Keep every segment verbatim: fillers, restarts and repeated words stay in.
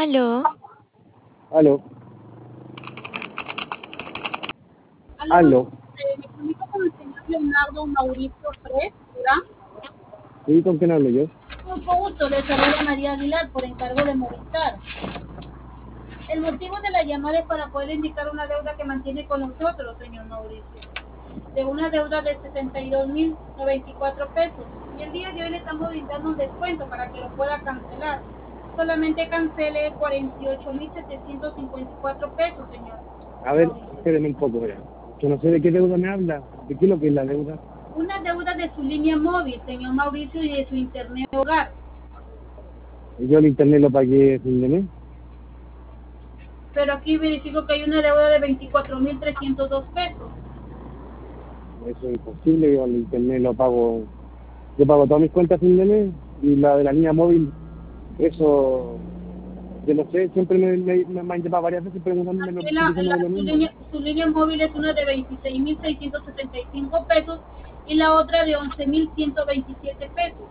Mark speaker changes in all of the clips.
Speaker 1: Aló.
Speaker 2: Aló.
Speaker 3: Aló,
Speaker 2: Aló.
Speaker 3: eh, me comunico con el señor Leonardo Mauricio Fred, ¿verdad?
Speaker 2: ¿Sí? ¿Con quién hablo yo?
Speaker 3: Mucho gusto, le saluda María Aguilar por encargo de Movistar. El motivo de la llamada es para poder indicar una deuda que mantiene con nosotros, señor Mauricio, de una deuda de sesenta y dos mil noventa y cuatro pesos. Y el día de hoy le estamos brindando un descuento para que lo pueda cancelar. Solamente cancele cuarenta y ocho mil setecientos cincuenta y cuatro pesos, señor
Speaker 2: A ver,
Speaker 3: Mauricio.
Speaker 2: espéreme un poco, ya. Yo no sé de qué deuda me habla. ¿De qué es lo que es la deuda?
Speaker 3: Una deuda de su línea móvil, señor Mauricio, y de su internet hogar.
Speaker 2: Yo el internet lo pagué fin de mes.
Speaker 3: Pero aquí verifico que hay una deuda de veinticuatro mil trescientos dos pesos.
Speaker 2: Eso es imposible, yo el internet lo pago. Yo pago todas mis cuentas fin de mes y la de la línea móvil, eso, yo no sé, siempre me, me, me han llamado varias veces preguntándome, lo,
Speaker 3: Aquí la,
Speaker 2: diciéndome
Speaker 3: la-
Speaker 2: lo
Speaker 3: su,
Speaker 2: mismo.
Speaker 3: línea, su línea móvil es una de veintiséis mil seiscientos sesenta y cinco pesos y la otra de once mil ciento veintisiete pesos.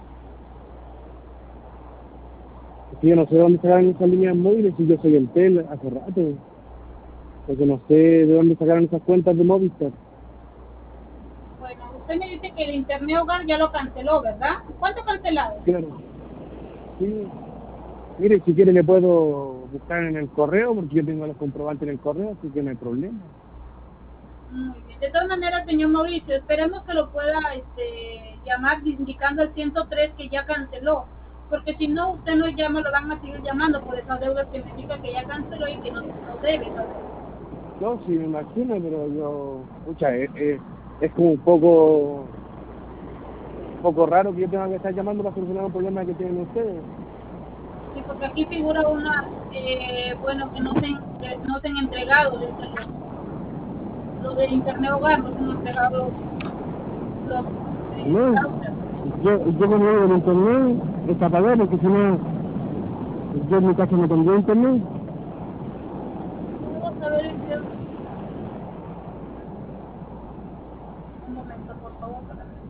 Speaker 2: Es que yo no sé dónde sacaron esas líneas móviles si yo soy el tel hace rato. Porque no sé de dónde sacaron esas cuentas de Movistar.
Speaker 3: Bueno, usted me dice que el internet hogar ya lo canceló, ¿verdad? ¿Cuánto cancelado?
Speaker 2: Claro. Sí. Mire, si quiere le puedo buscar en el correo, porque yo tengo los comprobantes en el correo, así que no hay problema.
Speaker 3: Muy bien. De todas maneras, señor Mauricio, esperemos que lo pueda este, llamar indicando el ciento tres que ya canceló. Porque si no, usted no llama, lo van a seguir llamando por esas deudas que me indica que ya canceló y que no, no debe. ¿No?
Speaker 2: No, sí, me imagino, pero yo, escucha, es, es, es como un poco, un poco raro que yo tenga que estar llamando para solucionar un problema que tienen ustedes.
Speaker 3: Sí, porque aquí figura una, eh, bueno, que no se, que no se han entregado, los, los del internet hogar, no se han entregado los eh,
Speaker 2: No,
Speaker 3: routers.
Speaker 2: yo, yo como digo, el internet está pagado, porque si no, yo en mi casa no tendría internet.
Speaker 3: Vamos a ver el video. Un momento, por favor. Para ver.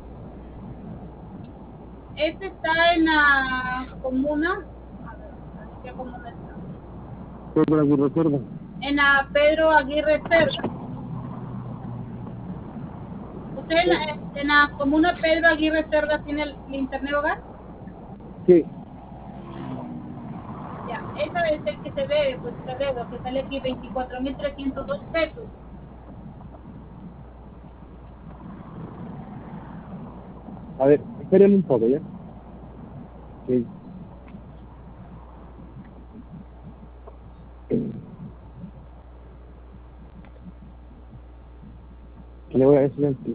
Speaker 3: Este está en la comuna, a ver, ¿en qué comuna está?
Speaker 2: Yo por aquí recuerdo.
Speaker 3: En la Pedro Aguirre Cerda. ¿Usted en la, en la comuna Pedro Aguirre Cerda tiene el, el internet hogar?
Speaker 2: Sí.
Speaker 3: Ya, esa es el que se debe, pues esa deuda, que sale aquí veinticuatro mil trescientos dos pesos.
Speaker 2: A ver, espérenme un poco, ¿ya? Sí. ¿Qué le voy a decir al tío?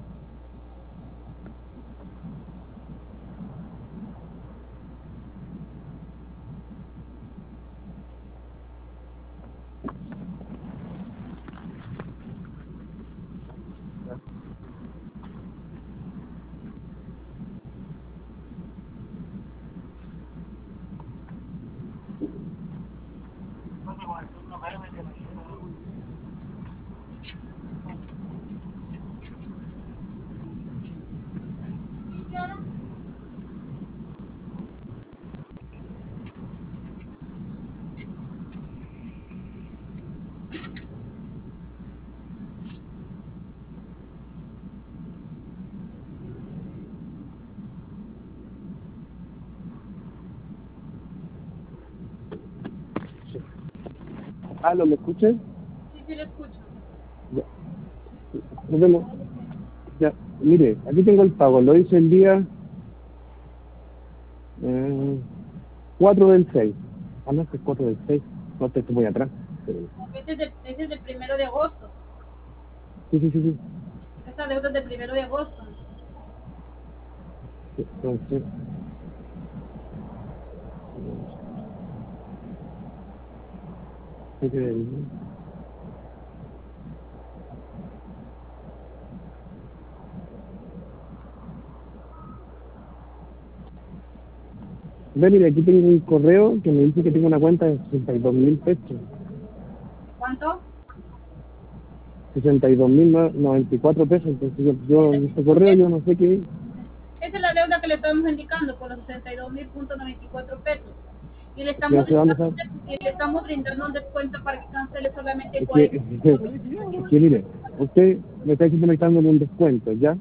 Speaker 2: Ah, ¿lo me escuchan?
Speaker 3: Sí, sí, lo escucho.
Speaker 2: Ya. Nos vemos. Ya, mire, aquí tengo el pago, lo hice el día eh, cuatro del seis. Ah, no, este es cuatro del seis. No, este estoy muy atrás. Pero...
Speaker 3: Este es, de, este es del primero de agosto.
Speaker 2: Sí, sí, sí, sí.
Speaker 3: Esta deuda es del primero de agosto.
Speaker 2: Entonces, siete del... Ve, mire, aquí tengo un correo que me dice que tengo una cuenta de sesenta y dos mil pesos.
Speaker 3: ¿Cuánto?
Speaker 2: sesenta y dos mil noventa y cuatro pesos. Entonces, yo, yo, en este correo, yo no sé qué.
Speaker 3: Esa es la deuda que le estamos indicando por los sesenta y dos mil noventa y cuatro pesos. Y le
Speaker 2: Yo
Speaker 3: estamos
Speaker 2: no sé dónde
Speaker 3: brindando,
Speaker 2: está.
Speaker 3: y le estamos brindando un descuento para que cancele solamente
Speaker 2: Es que,
Speaker 3: cuarenta.
Speaker 2: es que mire, usted me está diciendo que me está dando un descuento, ¿ya?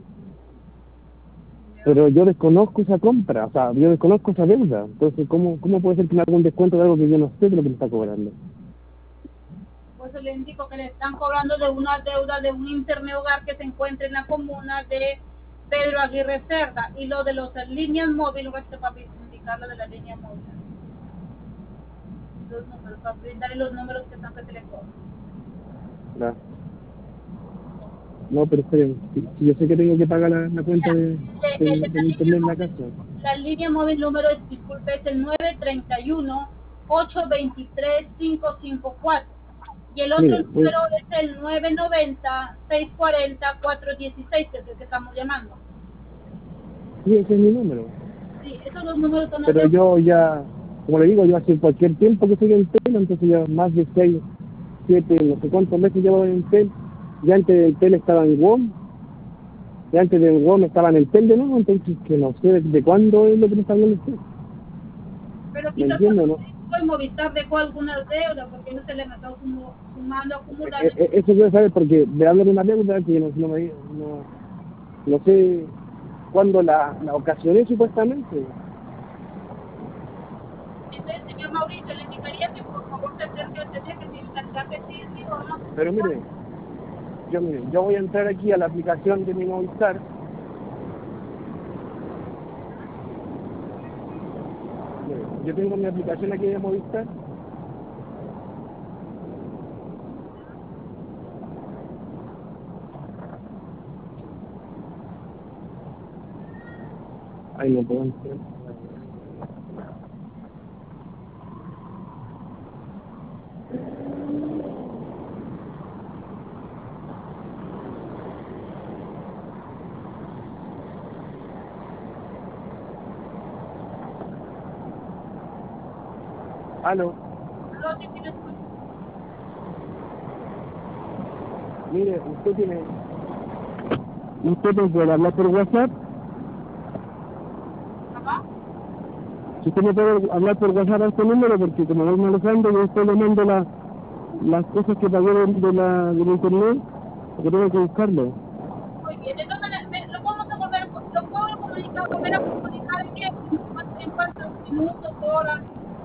Speaker 2: Pero yo desconozco esa compra, o sea, yo desconozco esa deuda. Entonces, ¿cómo, cómo puede ser que me haga un descuento de algo que yo no sé de lo que me está cobrando?
Speaker 3: Pues le indico que le están cobrando de una deuda de un internet hogar que se encuentra en la comuna de Pedro Aguirre Cerda. Y lo de las líneas móviles, voy a para indicar lo de la línea móvil. Los números, para brindarle los números que están que se le cobran.
Speaker 2: Ya. No, pero esperen, si, si yo sé que tengo que pagar la, la cuenta
Speaker 3: Mira,
Speaker 2: de,
Speaker 3: de- de- de
Speaker 2: del,
Speaker 3: la
Speaker 2: del
Speaker 3: línea
Speaker 2: internet en la
Speaker 3: móvil,
Speaker 2: casa.
Speaker 3: la línea móvil número, disculpe, es el nueve tres uno, ocho dos tres, cinco cinco cuatro. Y el otro
Speaker 2: Mire, voy,
Speaker 3: número es el nueve nueve cero, seis cuatro cero, cuatro uno seis, que es el que estamos llamando.
Speaker 2: sí, ese es mi número.
Speaker 3: Sí, esos dos números son los
Speaker 2: Pero
Speaker 3: de...
Speaker 2: yo ya, como le digo, yo hace cualquier tiempo que estoy en TEL, entonces ya más de seis, siete, no sé cuántos meses llevo en TEL. Ya antes del TEL estaba en WOM, y antes del WOM estaba en el TEL de nuevo, entonces que no sé de cuándo es lo que me está hablando usted.
Speaker 3: Pero
Speaker 2: ¿Me
Speaker 3: quizás
Speaker 2: entiende o no?
Speaker 3: el Movistar dejó algunas deudas, porque no se le han estado sumo- sumando,
Speaker 2: E-
Speaker 3: acumulando.
Speaker 2: e- Eso quiero saber porque me hablo de una deuda que no, no, me, no, no sé cuándo la, la ocasioné supuestamente.
Speaker 3: Entonces, señor Mauricio, le indicaría que por favor se acerque al teléfono que si tendrá que sí, sí o no.
Speaker 2: Pero mire, yo mire, yo voy a entrar aquí a la aplicación de mi Movistar. Mire, yo tengo mi aplicación aquí de Movistar. Ahí no puedo entrar. Aló,
Speaker 3: No, sí, sí, lo escucho.
Speaker 2: mire, usted tiene... Usted me puede hablar por WhatsApp.
Speaker 3: Ajá.
Speaker 2: Si usted me puede hablar por WhatsApp a este número, porque como voy manejando, yo estoy le mando la, las cosas que pagué de, de la, del internet, porque tengo que buscarlo.
Speaker 3: Muy bien, entonces me- lo vamos a volver, lo puedo comunicar, volver a comunicar en, qué, en cuántos minutos, horas,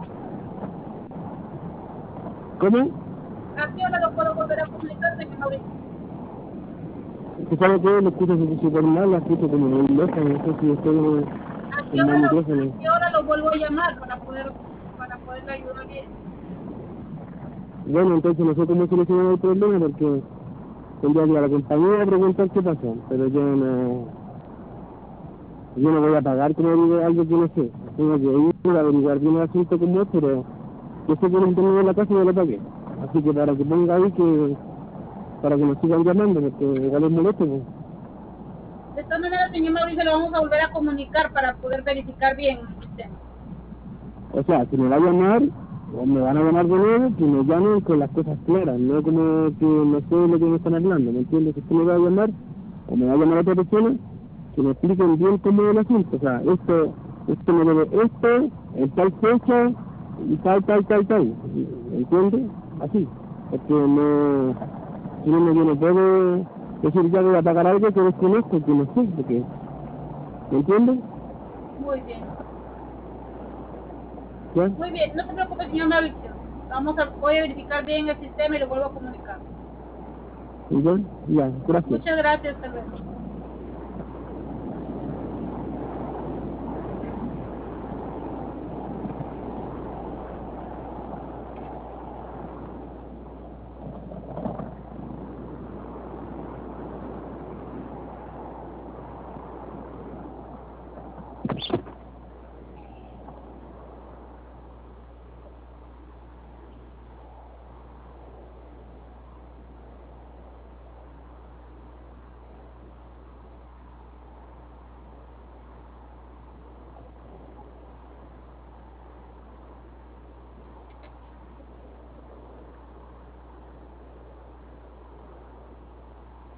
Speaker 2: ¿Cómo?
Speaker 3: a qué hora lo puedo volver a comunicar, señor Mauricio.
Speaker 2: Usted sabe que lo escucho súper mal, la escucho como muy lejos, no sé si estoy en,
Speaker 3: ¿A qué
Speaker 2: en
Speaker 3: hora
Speaker 2: mal
Speaker 3: lo,
Speaker 2: micrófono.
Speaker 3: a qué hora lo vuelvo a llamar para poder, para poderle ayudar bien?
Speaker 2: Bueno, entonces no sé cómo solucionar el problema, porque tendría que ir a la compañía a preguntar qué pasó, pero yo no, yo no voy a pagar, como digo, algo que no sé. Tengo que ir a averiguar bien el asunto como es, pero yo sé que el internet de la casa yo lo pagué. Así que para que ponga ahí que, para que nos sigan llamando, porque igual es molesto, pues.
Speaker 3: De esta manera, señor Mauricio, lo vamos a volver a comunicar para poder verificar bien el sistema.
Speaker 2: O sea, si me va a llamar, o me van a llamar de nuevo, que me llamen con las cosas claras, no como que no sé de lo que me están hablando, ¿me entiendes? Si usted me va a llamar, o me va a llamar a otra persona, que me expliquen bien cómo es el asunto. O sea, esto, esto me debe esto, en tal fecha, y tal, tal, tal, tal. ¿Me entiendes? Así. Porque no, si no, yo no puedo decir ya voy a pagar algo que desconozco, que no sé, porque, ¿me entiendes?
Speaker 3: Muy bien.
Speaker 2: ¿Ya?
Speaker 3: Muy bien, no se preocupe, señor Mauricio. Vamos a, voy a verificar bien el sistema y lo vuelvo a comunicar.
Speaker 2: ¿Ya? Ya, gracias.
Speaker 3: Muchas gracias, hasta luego.